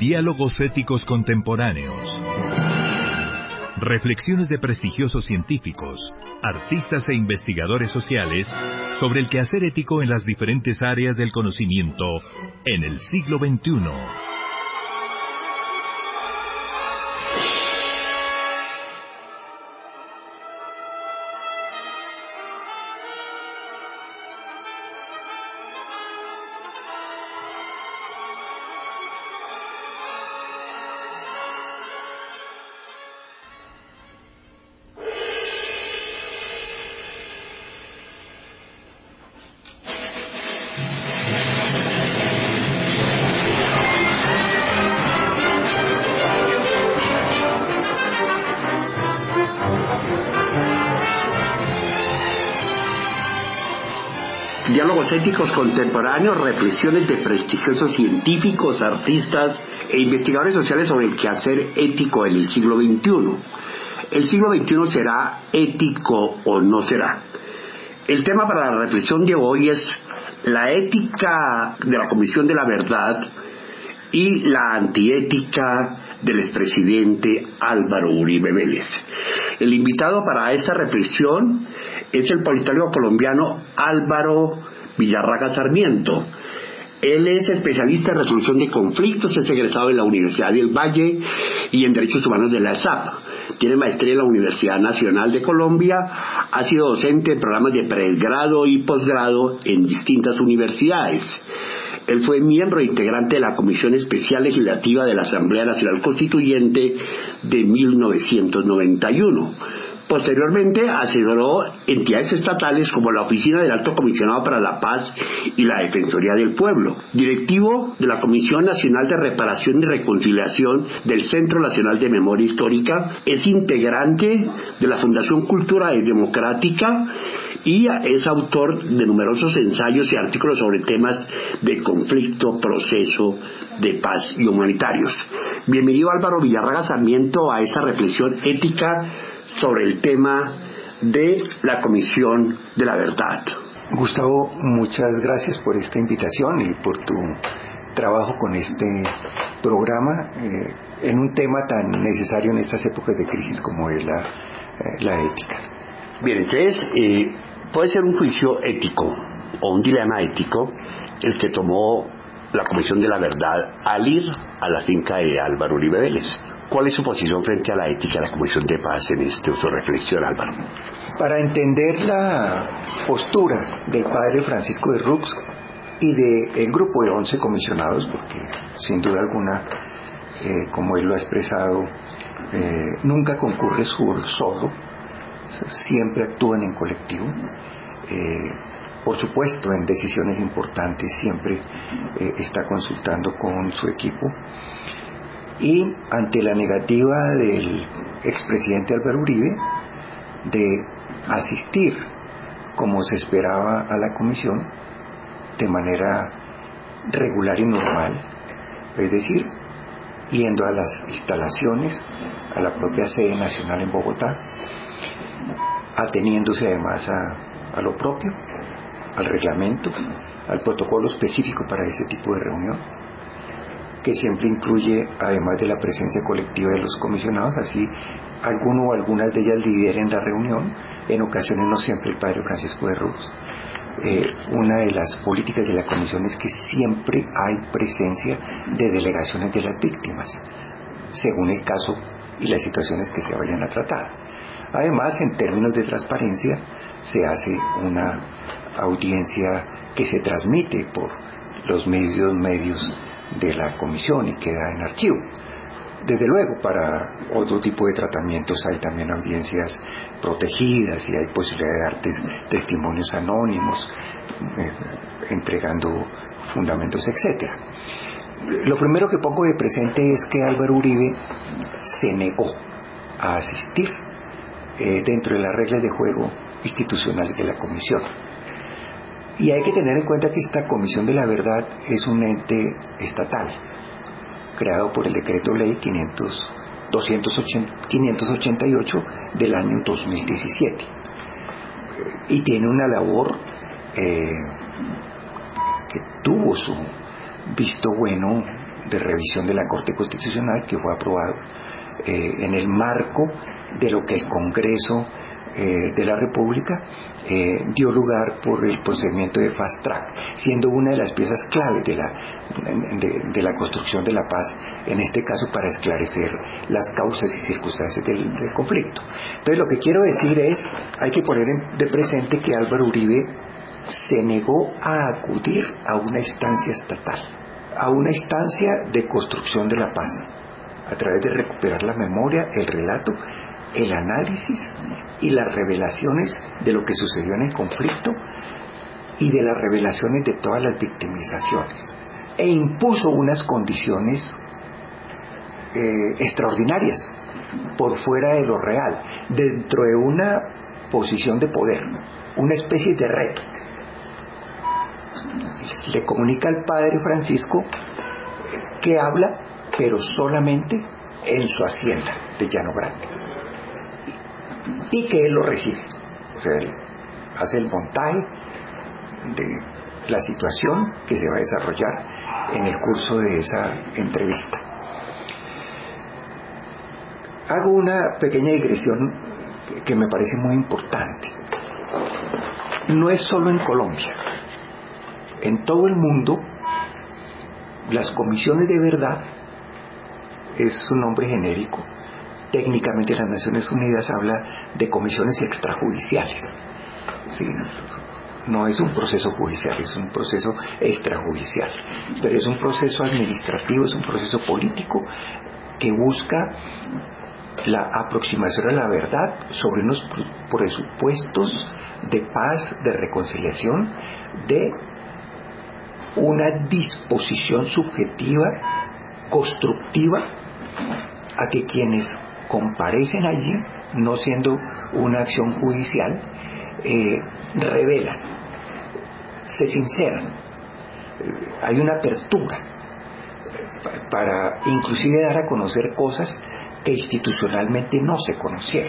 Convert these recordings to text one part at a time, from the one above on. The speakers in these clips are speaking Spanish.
Diálogos éticos contemporáneos. Reflexiones de prestigiosos científicos, artistas e investigadores sociales sobre el quehacer ético en las diferentes áreas del conocimiento en el siglo XXI. Diálogos éticos contemporáneos, reflexiones de prestigiosos científicos, artistas e investigadores sociales sobre el quehacer ético en el siglo XXI. ¿El siglo XXI será ético o no será? El tema para la reflexión de hoy es la ética de la Comisión de la Verdad y la antiética del expresidente Álvaro Uribe Vélez. El invitado para esta reflexión es el politólogo colombiano Álvaro Villarraga Sarmiento. Él es especialista en resolución de conflictos, es egresado de la Universidad del Valle y en Derechos Humanos de la ESAP. Tiene maestría en la Universidad Nacional de Colombia, ha sido docente en programas de pregrado y posgrado en distintas universidades. Él fue miembro e integrante de la Comisión Especial Legislativa de la Asamblea Nacional Constituyente de 1991. Posteriormente asesoró entidades estatales como la Oficina del Alto Comisionado para la Paz y la Defensoría del Pueblo, directivo de la Comisión Nacional de Reparación y Reconciliación del Centro Nacional de Memoria Histórica, es integrante de la Fundación Cultura Democrática y es autor de numerosos ensayos y artículos sobre temas de conflicto, proceso de paz y humanitarios. Bienvenido Álvaro Villarraga Sarmiento a esta reflexión ética sobre el tema de la Comisión de la Verdad. Gustavo, muchas gracias por esta invitación y por tu trabajo con este programa en un tema tan necesario en estas épocas de crisis como es la ética. Bien, entonces puede ser un juicio ético o un dilema ético el que tomó la Comisión de la Verdad al ir a la finca de Álvaro Uribe Vélez. ¿Cuál es su posición frente a la ética de la Comisión de Paz en su reflexión, Álvaro? Para entender la postura del padre Francisco de Rux y del grupo de 11 comisionados, porque sin duda alguna, como él lo ha expresado, nunca concurre solo, siempre actúan en colectivo. Por supuesto, en decisiones importantes siempre está consultando con su equipo. Y ante la negativa del expresidente Álvaro Uribe de asistir como se esperaba a la comisión de manera regular y normal, es decir, yendo a las instalaciones, a la propia sede nacional en Bogotá, ateniéndose además a lo propio, al reglamento, al protocolo específico para ese tipo de reunión, que siempre incluye, además de la presencia colectiva de los comisionados, así alguno o algunas de ellas lideren la reunión, en ocasiones no siempre el padre Francisco de Rux. Una de las políticas de la comisión es que siempre hay presencia de delegaciones de las víctimas, según el caso y las situaciones que se vayan a tratar. Además, en términos de transparencia, se hace una audiencia que se transmite por los medios de la comisión y queda en archivo. Desde luego, para otro tipo de tratamientos hay también audiencias protegidas y hay posibilidad de dar testimonios anónimos, entregando fundamentos, etc. Lo primero que pongo de presente es que Álvaro Uribe se negó a asistir dentro de las reglas de juego institucionales de la comisión. Y hay que tener en cuenta que esta Comisión de la Verdad es un ente estatal, creado por el Decreto Ley 588 del año 2017. Y tiene una labor que tuvo su visto bueno de revisión de la Corte Constitucional, que fue aprobado en el marco de lo que el Congreso de la República dio lugar por el procedimiento de Fast Track, siendo una de las piezas clave de la construcción de la paz, en este caso para esclarecer las causas y circunstancias del conflicto. Entonces lo que quiero decir es, hay que poner de presente que Álvaro Uribe se negó a acudir a una instancia estatal, a una instancia de construcción de la paz, a través de recuperar la memoria, el relato, el análisis y las revelaciones de lo que sucedió en el conflicto y de las revelaciones de todas las victimizaciones, e impuso unas condiciones extraordinarias por fuera de lo real, dentro de una posición de poder, una especie de reto. Le comunica al padre Francisco que habla, pero solamente en su hacienda de Llano Grande, y que él lo recibe. O sea, él hace el montaje de la situación que se va a desarrollar en el curso de esa entrevista. Hago una pequeña digresión que me parece muy importante. No es solo en Colombia. En todo el mundo, las comisiones de verdad es un nombre genérico. Técnicamente las Naciones Unidas habla de comisiones extrajudiciales. Sí, no es un proceso judicial, es un proceso extrajudicial, pero es un proceso administrativo, es un proceso político que busca la aproximación a la verdad sobre unos presupuestos de paz, de reconciliación, de una disposición subjetiva, constructiva, a que quienes comparecen allí, no siendo una acción judicial, revelan, se sinceran, hay una apertura para inclusive dar a conocer cosas que institucionalmente no se conocieron.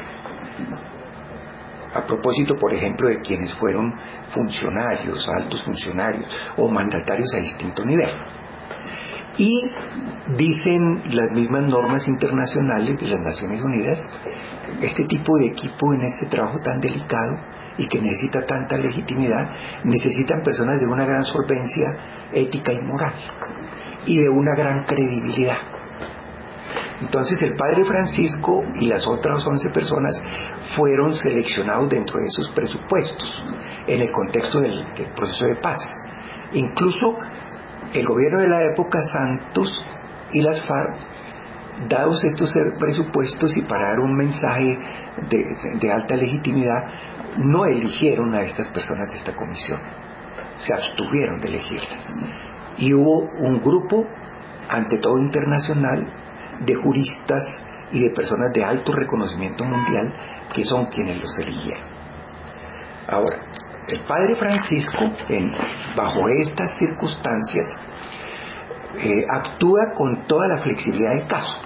A propósito, por ejemplo, de quienes fueron funcionarios, altos funcionarios o mandatarios a distinto nivel. Y dicen las mismas normas internacionales de las Naciones Unidas, este tipo de equipo en este trabajo tan delicado y que necesita tanta legitimidad, necesitan personas de una gran solvencia ética y moral y de una gran credibilidad. Entonces el padre Francisco y las otras 11 personas fueron seleccionados dentro de esos presupuestos en el contexto del proceso de paz. Incluso el gobierno de la época, Santos y las FARC, dados estos presupuestos y para dar un mensaje de alta legitimidad, no eligieron a estas personas de esta comisión, se abstuvieron de elegirlas. Y hubo un grupo, ante todo internacional, de juristas y de personas de alto reconocimiento mundial que son quienes los eligieron. Ahora, el padre Francisco, bajo estas circunstancias, actúa con toda la flexibilidad del caso.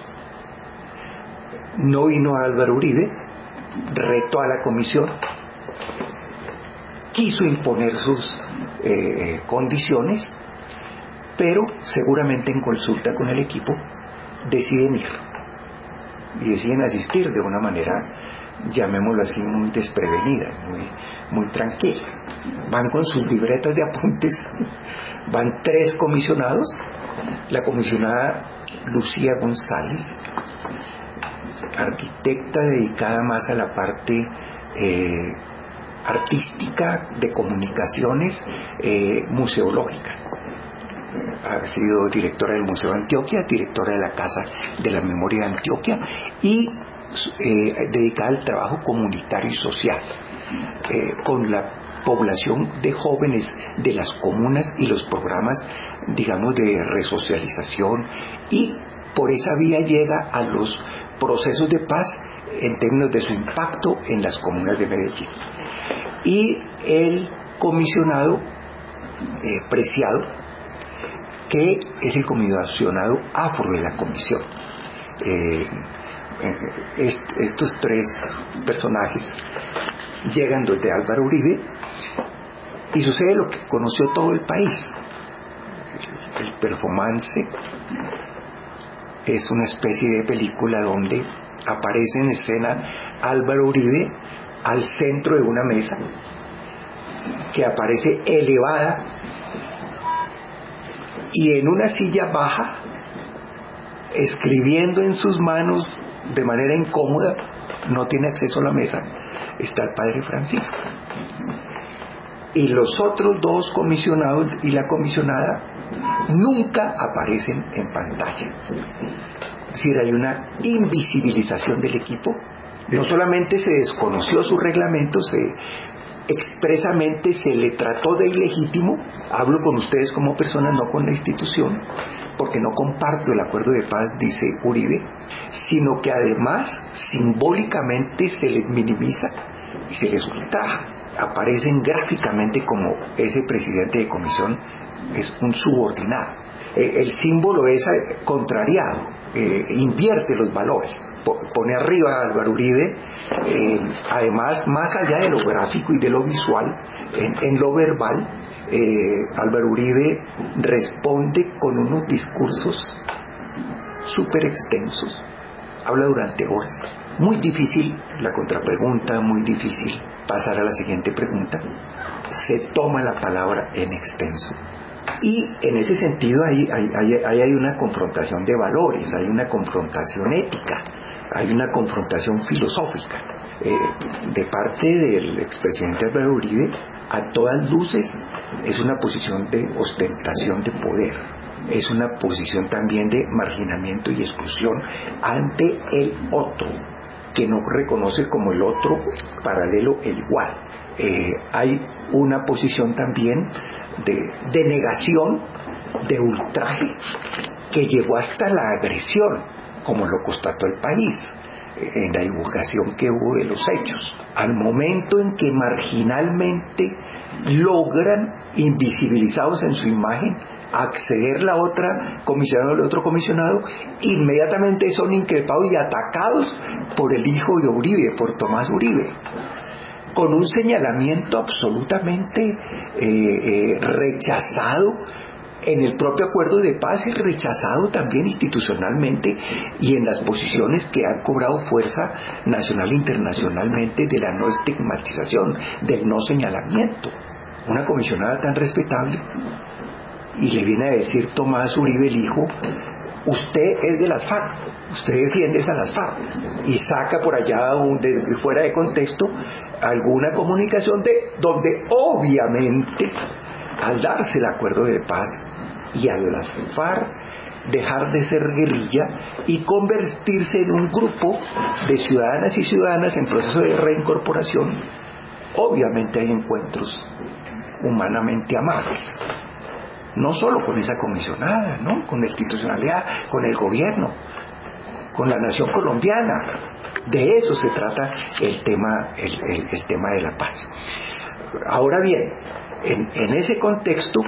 No vino a Álvaro Uribe, retó a la comisión, quiso imponer sus condiciones, pero seguramente en consulta con el equipo deciden ir y deciden asistir de una manera, llamémoslo así, muy desprevenida, muy tranquila. Van con sus libretas de apuntes, van 3 comisionados, la comisionada Lucía González, arquitecta dedicada más a la parte artística, de comunicaciones, museológica. Ha sido directora del Museo de Antioquia, directora de la Casa de la Memoria de Antioquia y dedicada al trabajo comunitario y social con la población de jóvenes de las comunas y los programas, digamos, de resocialización, y por esa vía llega a los procesos de paz en términos de su impacto en las comunas de Medellín. Y el comisionado Preciado, que es el comisionado afro de la comisión. Estos 3 personajes llegan desde Álvaro Uribe y sucede lo que conoció todo el país. El performance, es una especie de película donde aparece en escena Álvaro Uribe al centro de una mesa que aparece elevada y en una silla baja, escribiendo en sus manos de manera incómoda, no tiene acceso a la mesa, está el padre Francisco. Y los otros dos comisionados y la comisionada nunca aparecen en pantalla. Es decir, hay una invisibilización del equipo. No solamente se desconoció su reglamento, expresamente se le trató de ilegítimo. Hablo con ustedes como personas, no con la institución, porque no comparto el acuerdo de paz, dice Uribe, sino que además simbólicamente se les minimiza y se les ultraja. Aparecen gráficamente como ese presidente de comisión es un subordinado. El símbolo es contrariado, invierte los valores, pone arriba a Álvaro Uribe, además, más allá de lo gráfico y de lo visual, en lo verbal, Álvaro Uribe responde con unos discursos súper extensos, habla durante horas. Muy difícil la contrapregunta, muy difícil pasar a la siguiente pregunta. Se toma la palabra en extenso. Y en ese sentido hay una confrontación de valores, hay una confrontación ética, hay una confrontación filosófica. De parte del expresidente Álvaro Uribe, a todas luces es una posición de ostentación de poder, es una posición también de marginamiento y exclusión ante el otro, que no reconoce como el otro paralelo el igual. Hay una posición también de negación, de ultraje, que llegó hasta la agresión, como lo constató el país en la divulgación que hubo de los hechos. Al momento en que marginalmente logran, invisibilizados en su imagen, acceder la otra comisionada o el otro comisionado, inmediatamente son increpados y atacados por el hijo de Uribe, por Tomás Uribe, con un señalamiento absolutamente rechazado en el propio acuerdo de paz y rechazado también institucionalmente y en las posiciones que han cobrado fuerza nacional e internacionalmente de la no estigmatización, del no señalamiento. Una comisionada tan respetable y le viene a decir Tomás Uribe el hijo: usted es de las FARC, usted defiende a las FARC, y saca por allá fuera de contexto alguna comunicación donde obviamente, al darse el acuerdo de paz y a las FARC dejar de ser guerrilla y convertirse en un grupo de ciudadanas y ciudadanas en proceso de reincorporación, obviamente hay encuentros humanamente amables. No solo con esa comisionada, ¿no? Con la institucionalidad, con el gobierno, con la nación colombiana. De eso se trata el tema de la paz. Ahora bien, en ese contexto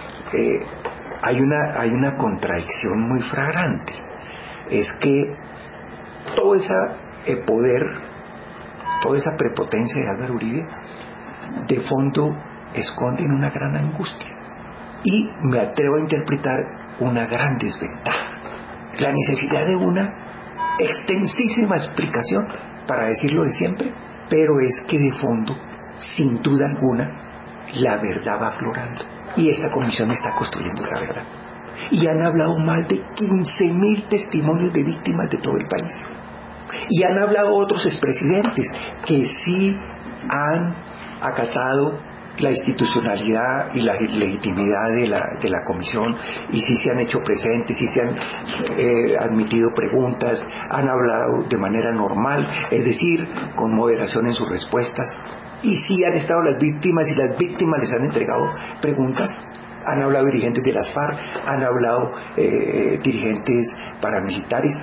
hay una contradicción muy flagrante. Es que todo ese poder, toda esa prepotencia de Álvaro Uribe, de fondo esconde una gran angustia. Y me atrevo a interpretar una gran desventaja, la necesidad de una extensísima explicación para decirlo de siempre, pero es que de fondo, sin duda alguna, la verdad va aflorando y esta comisión está construyendo esa verdad. Y han hablado más de 15.000 testimonios de víctimas de todo el país, y han hablado otros expresidentes que sí han acatado la institucionalidad y la legitimidad de la comisión, y sí se han hecho presentes, sí se han admitido preguntas, han hablado de manera normal, es decir, con moderación en sus respuestas, y sí han estado las víctimas y las víctimas les han entregado preguntas. Han hablado dirigentes de las FARC, han hablado dirigentes paramilitares.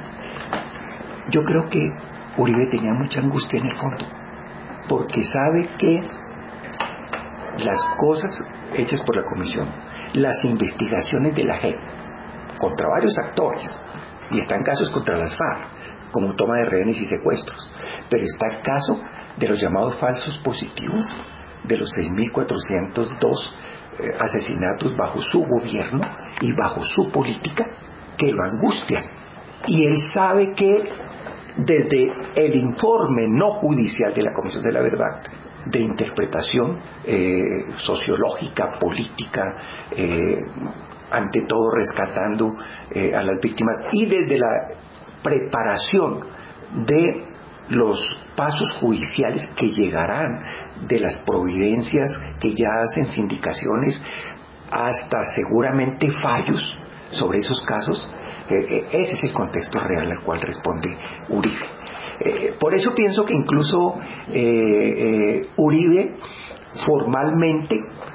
Yo creo que Uribe tenía mucha angustia en el fondo, porque sabe que las cosas hechas por la comisión, las investigaciones de la JEP contra varios actores, y están casos contra las FARC, como toma de rehenes y secuestros, pero está el caso de los llamados falsos positivos, de los 6.402 asesinatos bajo su gobierno y bajo su política que lo angustian. Y él sabe que desde el informe no judicial de la Comisión de la Verdad, de interpretación sociológica, política, ante todo rescatando a las víctimas, y desde la preparación de los pasos judiciales que llegarán, de las providencias que ya hacen sindicaciones, hasta seguramente fallos sobre esos casos, ese es el contexto real al cual responde Uribe. Por eso pienso que incluso Uribe formalmente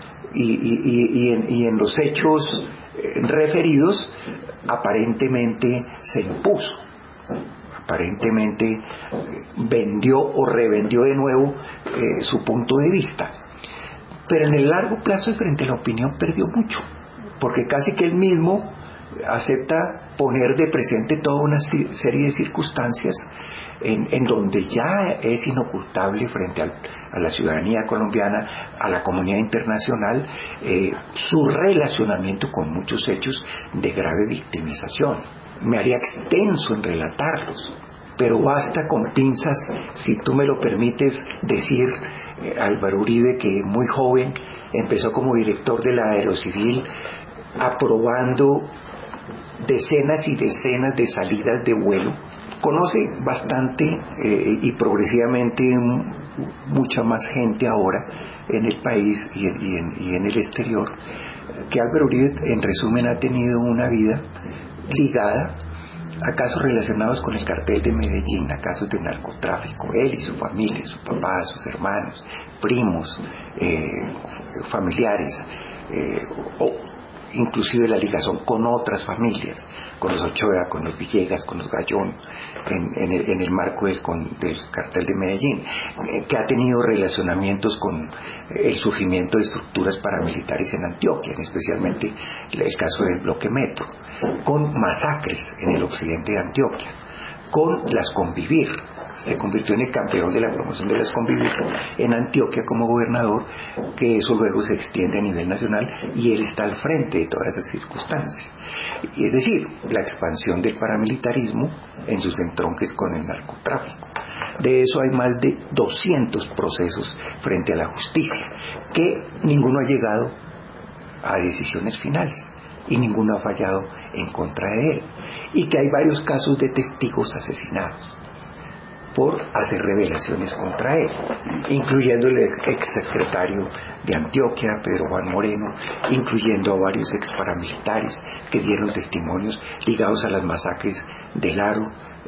y en los hechos referidos aparentemente se impuso, aparentemente vendió o revendió de nuevo su punto de vista, pero en el largo plazo y frente a la opinión perdió mucho, porque casi que él mismo acepta poner de presente toda una serie de circunstancias en donde ya es inocultable frente a la ciudadanía colombiana, a la comunidad internacional, su relacionamiento con muchos hechos de grave victimización. Me haría extenso en relatarlos, pero basta con pinzas, si tú me lo permites decir, Álvaro Uribe, que muy joven empezó como director de la Aerocivil, aprobando decenas y decenas de salidas de vuelo. Conoce bastante y progresivamente mucha más gente ahora en el país y en el exterior, que Álvaro Uribe, en resumen, ha tenido una vida ligada a casos relacionados con el cartel de Medellín, a casos de narcotráfico, él y su familia, su papá, sus hermanos, primos, familiares, inclusive la ligación con otras familias, con los Ochoa, con los Villegas, con los Gallón, en el marco del cartel de Medellín, que ha tenido relacionamientos con el surgimiento de estructuras paramilitares en Antioquia, especialmente el caso del bloque Metro, con masacres en el occidente de Antioquia, con las Convivir. Se convirtió en el campeón de la promoción de las Convivir en Antioquia como gobernador, que eso luego se extiende a nivel nacional y él está al frente de todas esas circunstancias. Y es decir, la expansión del paramilitarismo en sus entronques con el narcotráfico. De eso hay más de 200 procesos frente a la justicia, que ninguno ha llegado a decisiones finales y ninguno ha fallado en contra de él, y que hay varios casos de testigos asesinados por hacer revelaciones contra él, incluyendo el exsecretario de Antioquia, Pedro Juan Moreno, incluyendo a varios exparamilitares que dieron testimonios ligados a las masacres del Aro,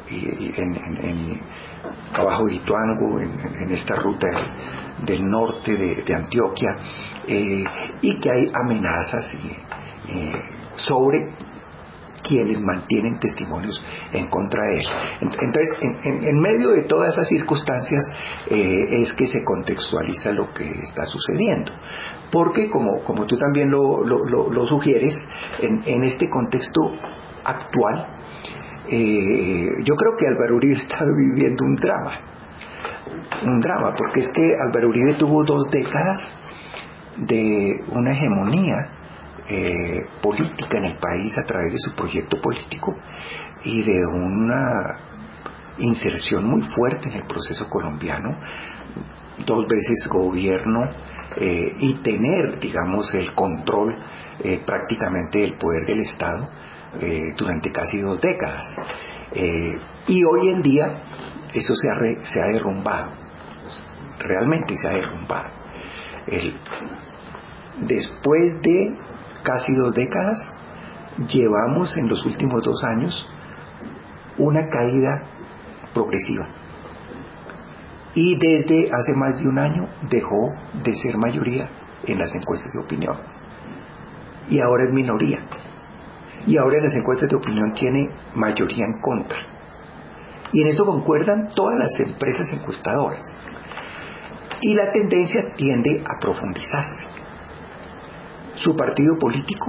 abajo de Ituango, en esta ruta del norte de Antioquia, y que hay amenazas sobre quienes mantienen testimonios en contra de él. Entonces, en medio de todas esas circunstancias es que se contextualiza lo que está sucediendo, porque como tú también lo sugieres, en este contexto actual, yo creo que Álvaro Uribe está viviendo un drama, porque es que Álvaro Uribe tuvo 2 décadas de una hegemonía política en el país a través de su proyecto político y de una inserción muy fuerte en el proceso colombiano, 2 veces gobierno, y tener, digamos, el control prácticamente del poder del Estado durante casi 2 décadas. Y hoy en día eso se ha derrumbado, realmente se ha derrumbado. Después de casi 2 décadas, llevamos en los últimos 2 años una caída progresiva. Y desde hace más de un año dejó de ser mayoría en las encuestas de opinión. Y ahora es minoría. Y ahora en las encuestas de opinión tiene mayoría en contra. Y en esto concuerdan todas las empresas encuestadoras. Y la tendencia tiende a profundizarse. Su partido político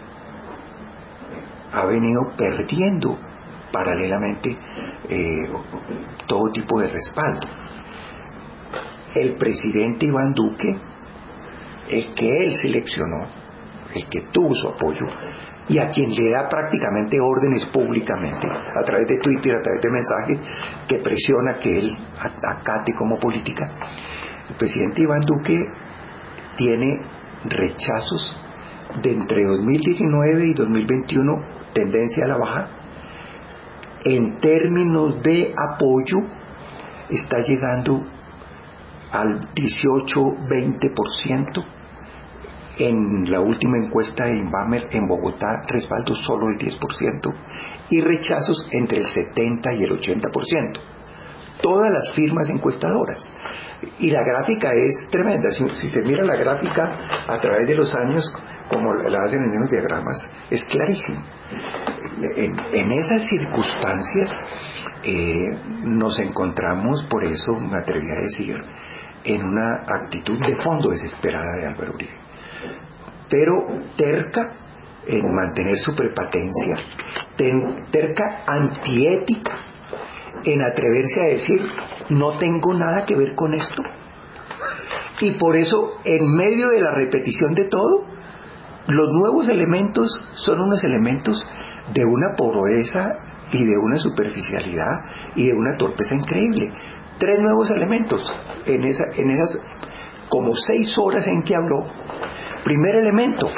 ha venido perdiendo paralelamente todo tipo de respaldo. El presidente Iván Duque el que él seleccionó, el que tuvo su apoyo, y a quien le da prácticamente órdenes públicamente, a través de Twitter, a través de mensajes, que presiona que él acate como política. El presidente Iván Duque tiene rechazos de entre 2019 y 2021, tendencia a la baja. En términos de apoyo, está llegando al 18-20%. En la última encuesta de Inbamer en Bogotá, respaldo solo el 10%, y rechazos entre el 70 y el 80%. Todas las firmas encuestadoras. Y la gráfica es tremenda. Si se mira la gráfica a través de los años, como la hacen en los diagramas, es clarísimo. En esas circunstancias nos encontramos, por eso me atreví a decir, en una actitud de fondo desesperada de Álvaro Uribe, pero terca en mantener su prepotencia, terca antiética en atreverse a decir no tengo nada que ver con esto, y por eso en medio de la repetición de todo, los nuevos elementos son unos elementos de una pobreza y de una superficialidad y de una torpeza increíble. 3 nuevos elementos en esas como 6 horas en que habló. Primer elemento,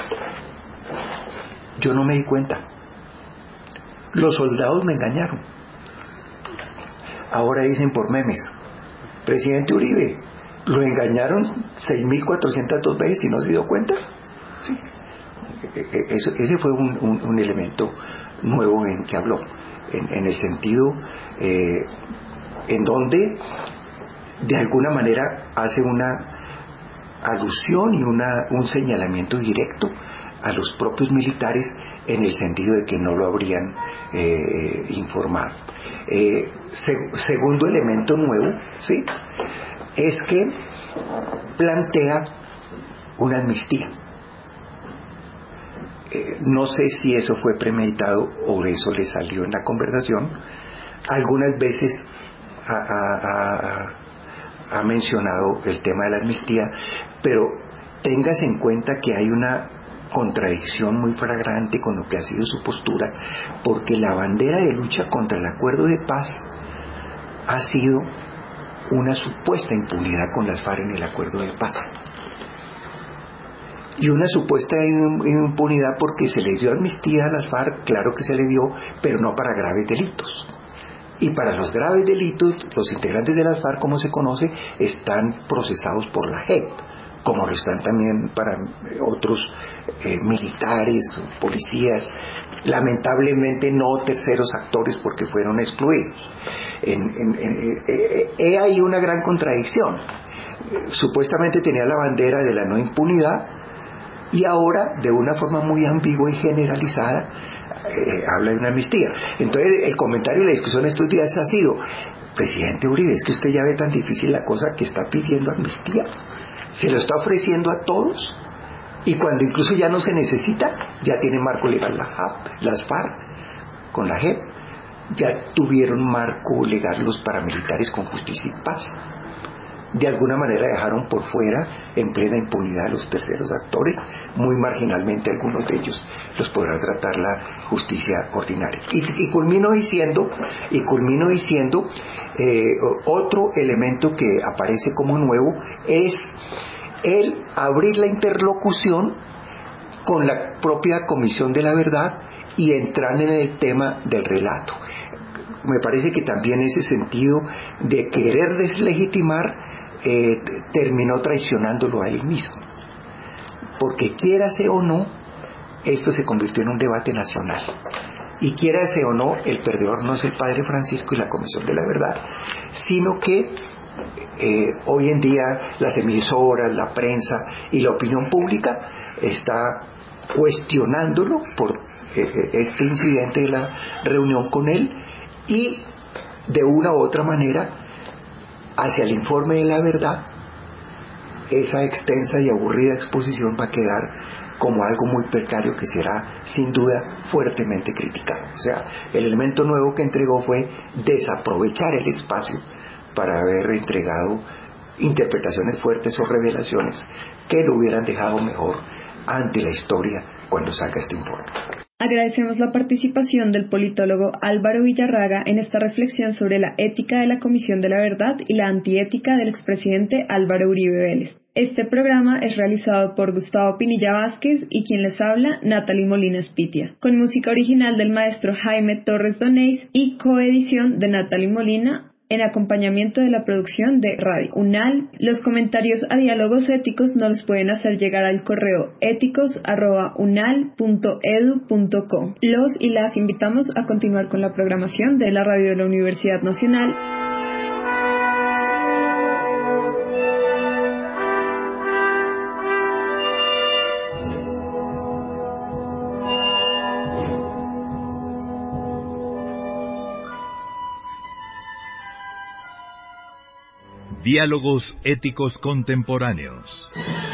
yo no me di cuenta, los soldados me engañaron. Ahora dicen por memes, presidente Uribe, lo engañaron 6.402 veces y no se dio cuenta. Sí. Ese fue un elemento nuevo en que habló, en el sentido en donde de alguna manera hace una alusión y un señalamiento directo a los propios militares, en el sentido de que no lo habrían informado. Segundo elemento nuevo, ¿sí?, es que plantea una amnistía. No sé si eso fue premeditado o eso le salió en la conversación. Algunas veces ha mencionado el tema de la amnistía, pero téngase en cuenta que hay una contradicción muy flagrante con lo que ha sido su postura, porque la bandera de lucha contra el acuerdo de paz ha sido una supuesta impunidad con las FARC en el acuerdo de paz, y una supuesta impunidad porque se le dio amnistía a las FARC, claro que se le dio, pero no para graves delitos. Y para los graves delitos, los integrantes de las FARC, como se conoce, están procesados por la JEP, como lo están también para otros militares, policías, lamentablemente no terceros actores porque fueron excluidos. Hay una gran contradicción. Supuestamente tenía la bandera de la no impunidad, y ahora, de una forma muy ambigua y generalizada, habla de una amnistía. Entonces, el comentario y la discusión estos días ha sido: presidente Uribe, es que usted ya ve tan difícil la cosa que está pidiendo amnistía, se lo está ofreciendo a todos, y cuando incluso ya no se necesita, ya tiene marco legal las FARC con la JEP, ya tuvieron marco legal los paramilitares con Justicia y Paz. De alguna manera dejaron por fuera, en plena impunidad, a los terceros actores. Muy marginalmente algunos de ellos los podrá tratar la justicia ordinaria. Y culmino diciendo otro elemento que aparece como nuevo es el abrir la interlocución con la propia Comisión de la Verdad y entrar en el tema del relato. Me parece que también ese sentido de querer deslegitimar terminó traicionándolo a él mismo, porque quiérase o no, esto se convirtió en un debate nacional, y quiérase o no, el perdedor no es el padre Francisco y la Comisión de la Verdad, sino que hoy en día las emisoras, la prensa y la opinión pública está cuestionándolo por este incidente de la reunión con él, y de una u otra manera, hacia el informe de la verdad, esa extensa y aburrida exposición va a quedar como algo muy precario que será sin duda fuertemente criticado. O sea, el elemento nuevo que entregó fue desaprovechar el espacio para haber entregado interpretaciones fuertes o revelaciones que lo hubieran dejado mejor ante la historia cuando saca este informe. Agradecemos la participación del politólogo Álvaro Villarraga en esta reflexión sobre la ética de la Comisión de la Verdad y la antiética del expresidente Álvaro Uribe Vélez. Este programa es realizado por Gustavo Pinilla Vázquez y quien les habla, Natalie Molina Spitia, con música original del maestro Jaime Torres Donés y coedición de Natalie Molina, en acompañamiento de la producción de Radio UNAL. Los comentarios a diálogos éticos nos los pueden hacer llegar al correo éticos@unal.edu.co. Los y las invitamos a continuar con la programación de la radio de la Universidad Nacional. Diálogos éticos contemporáneos.